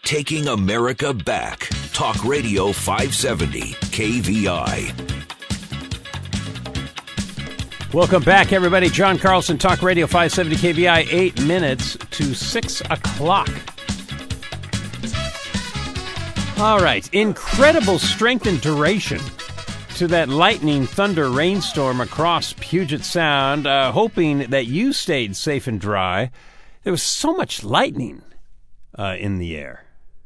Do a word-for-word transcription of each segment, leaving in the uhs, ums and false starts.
Taking America back. Talk Radio five seventy K V I. Welcome back, everybody. John Carlson, Talk Radio five seventy K V I, eight minutes to six o'clock. All right. Incredible strength and duration to that lightning thunder rainstorm across Puget Sound. Uh, hoping that you stayed safe and dry. There was so much lightning uh, in the air.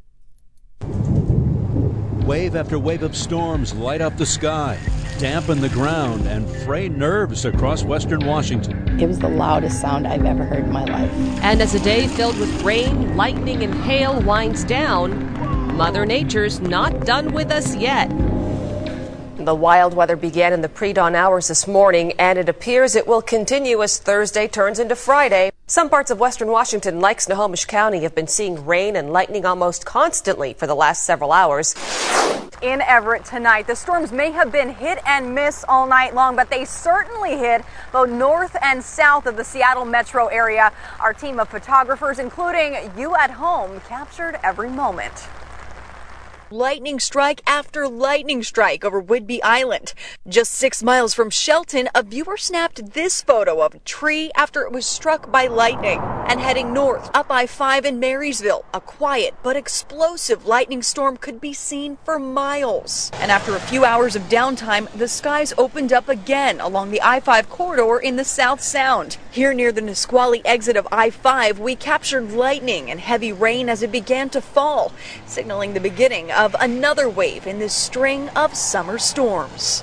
Wave after wave of storms light up the sky, dampen the ground, and fray nerves across western Washington. It was the loudest sound I've ever heard in my life. And as a day filled with rain, lightning, and hail winds down, Mother Nature's not done with us yet. The wild weather began in the pre-dawn hours this morning, and it appears it will continue as Thursday turns into Friday. Some parts of western Washington, like Snohomish County, have been seeing rain and lightning almost constantly for the last several hours. In Everett tonight, the storms may have been hit and miss all night long, but they certainly hit both north and south of the Seattle metro area. Our team of photographers, including you at home, captured every moment. Lightning strike after lightning strike over Whidbey Island. Just six miles from Shelton, a viewer snapped this photo of a tree after it was struck by lightning. And heading north, up I five in Marysville, a quiet but explosive lightning storm could be seen for miles. And after a few hours of downtime, the skies opened up again along the I five corridor in the South Sound. Here near the Nisqually exit of I five, we captured lightning and heavy rain as it began to fall, signaling the beginning of another wave in this string of summer storms.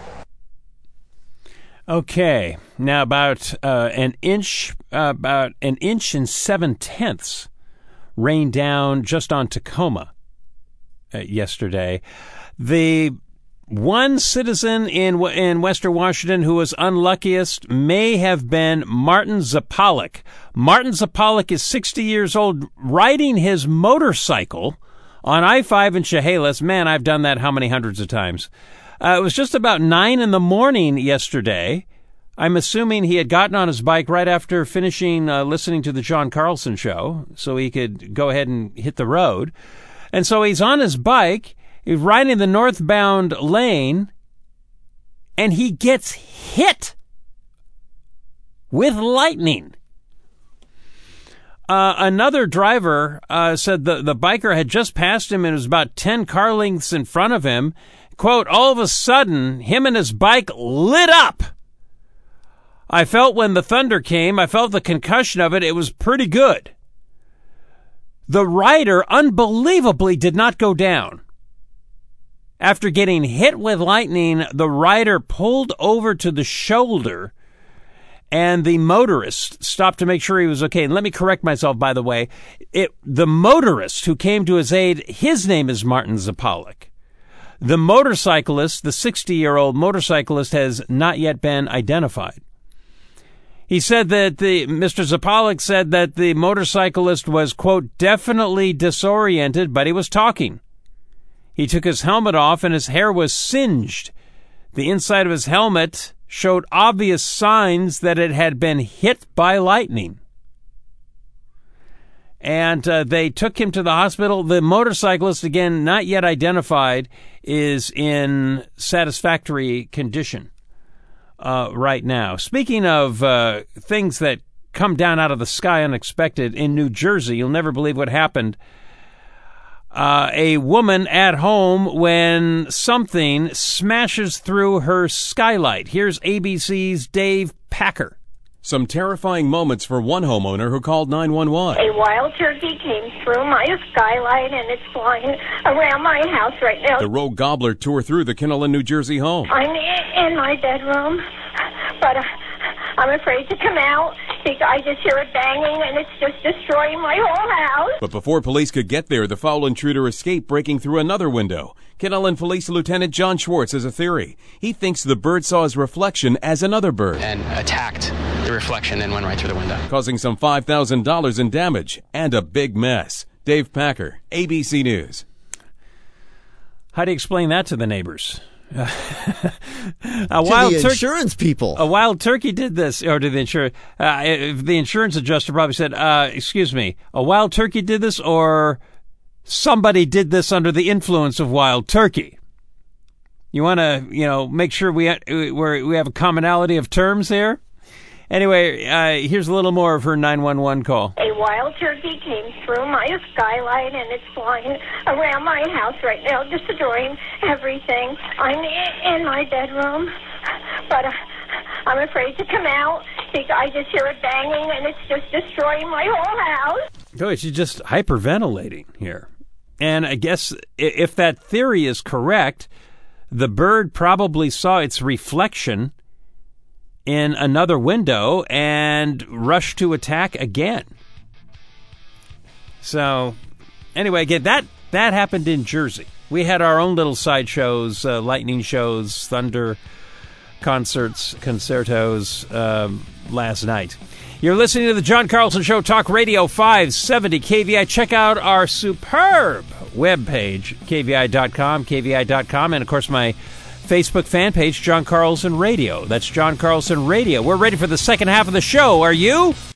Okay, now about uh, an inch, uh, about an inch and seven tenths rained down just on Tacoma uh, yesterday. The one citizen in in Western Washington who was unluckiest may have been Martin Zapalik. Martin Zapalik is sixty years old, riding his motorcycle on I five in Chehalis. Man, I've done that how many hundreds of times. Uh, it was just about nine in the morning yesterday. I'm assuming he had gotten on his bike right after finishing uh, listening to the John Carlson show, so he could go ahead and hit the road. And so he's on his bike, he's riding the northbound lane, and he gets hit with lightning. Uh, another driver uh, said the, the biker had just passed him and was about ten car lengths in front of him. Quote, all of a sudden, him and his bike lit up. I felt when the thunder came, I felt the concussion of it. It was pretty good. The rider unbelievably did not go down. After getting hit with lightning, the rider pulled over to the shoulder, and the motorist stopped to make sure he was okay. And let me correct myself, by the way. It, the motorist who came to his aid, his name is Martin Zapalik. The motorcyclist, the sixty-year-old motorcyclist, has not yet been identified. He said that the Mister Zapalik said that the motorcyclist was, quote, definitely disoriented, but he was talking. He took his helmet off and his hair was singed. The inside of his helmet showed obvious signs that it had been hit by lightning. And uh, they took him to the hospital. The motorcyclist, again, not yet identified, is in satisfactory condition uh, right now. Speaking of uh, things that come down out of the sky unexpected, in New Jersey, you'll never believe what happened. Uh, a woman at home when something smashes through her skylight. Here's A B C's Dave Packer. Some terrifying moments for one homeowner who called nine one one. A wild turkey came through my skylight and it's flying around my house right now. The rogue gobbler tore through the Kinnelon, New Jersey home. I'm in my bedroom, but I'm afraid to come out because I just hear it banging and it's just destroying my whole house. But before police could get there, the foul intruder escaped, breaking through another window. Kinnelon Police Lieutenant John Schwartz has a theory. He thinks the bird saw his reflection as another bird and attacked the reflection and went right through the window, causing some five thousand dollars in damage and a big mess. Dave Packer, A B C News. How do you explain that to the neighbors? a to wild the tur- insurance people. A wild turkey did this, or to the insurance. Uh, the insurance adjuster probably said, uh, "Excuse me, a wild turkey did this, or somebody did this under the influence of wild turkey. You want to, you know, make sure we we we have a commonality of terms here. Anyway, uh, here's a little more of her nine one one call. A wild turkey came through my skylight, and it's flying around my house right now, destroying everything. I'm in my bedroom, but uh, I'm afraid to come out because I just hear it banging, and it's just destroying my whole house. Oh, she's just hyperventilating here. And I guess if that theory is correct, the bird probably saw its reflection in another window and rushed to attack again. So, anyway, again, that, that happened in Jersey. We had our own little sideshows, uh, lightning shows, thunder concerts, concertos um, last night. You're listening to the John Carlson Show, Talk Radio five seventy K V I. Check out our superb webpage, K V I dot com, K V I dot com, and, of course, my Facebook fan page, John Carlson Radio. That's John Carlson Radio. We're ready for the second half of the show. Are you?